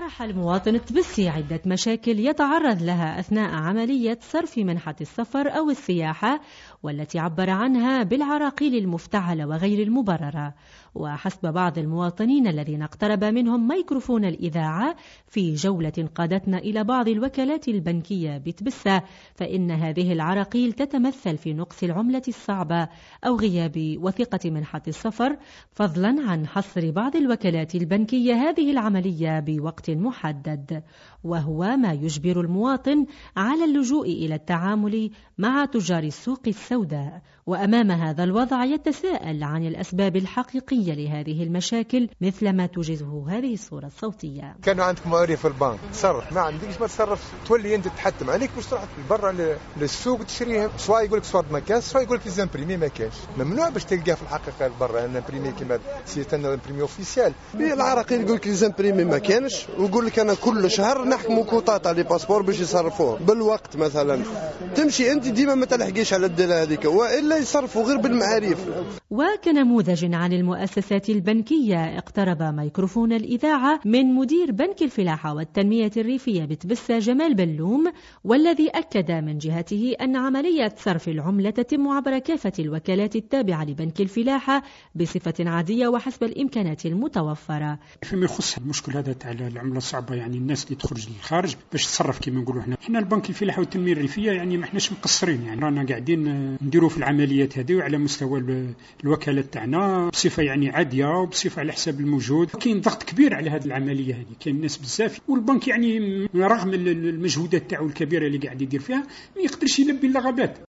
أطاح المواطن التبسي عدة مشاكل يتعرض لها أثناء عملية صرف منحة السفر أو السياحة، والتي عبر عنها بالعراقيل المفتعلة وغير المبررة. وحسب بعض المواطنين الذين اقترب منهم ميكروفون الإذاعة في جولة قادتنا إلى بعض الوكالات البنكية بتبسة، فإن هذه العراقيل تتمثل في نقص العملة الصعبة أو غياب وثيقة منحة السفر، فضلا عن حصر بعض الوكالات البنكية هذه العملية بوقت محدد، وهو ما يجبر المواطن على اللجوء إلى التعامل مع تجار السوق السوداء. وأمام هذا الوضع يتساءل عن الأسباب الحقيقية لهذه المشاكل، مثلما توجزه هذه الصورة الصوتية. كانوا عندك معرف في البنك تصرف، ما عندكش ما تصرف، تولي انت تحتم عليك باش تروح برا للسوق تشريها، سواء يقول لك صور ما كانش، سواء يقول لك الامبريمي ما كانش. ممنوع باش تلقاه في الحقيقه برا الامبريمي كيما سيتن الامبريمي اوفيسيال. العراقيل يقول لك الامبريمي ما كانش، ويقول لك انا كل شهر نحكموا كوطات على باسبور باش يصرفوه بالوقت. مثلا تمشي انت ديما ما تلحقيش على الديره هذيك، والا يصرفوا غير بالمعاريف. وكنموذج عن المؤسسات البنكية اقترب ميكروفون الإذاعة من مدير بنك الفلاحة والتنمية الريفية بتبسة جمال بلوم، والذي أكد من جهته أن عملية صرف العملة تتم عبر كافة الوكالات التابعة لبنك الفلاحة بصفة عادية وحسب الإمكانات المتوفرة. فيما يخص المشكل هذا تاع العملة الصعبة، يعني الناس اللي تخرج للخارج باش تصرف كما نقولوا احنا البنك الفلاحة والتنمية الريفية يعني ما احناش مقصرين، يعني رانا قاعدين نديروا في العمليات هذه وعلى مستوى الوكالة تاعنا بصفة يعني عادية وبصفة على حساب الموجود. كاين ضغط كبير على هذه العملية هذه، كاين الناس بزاف، والبنك يعني رغم المجهودات تاعو الكبيرة اللي قاعد يدير فيها ما يقدرش يلبي الرغبات.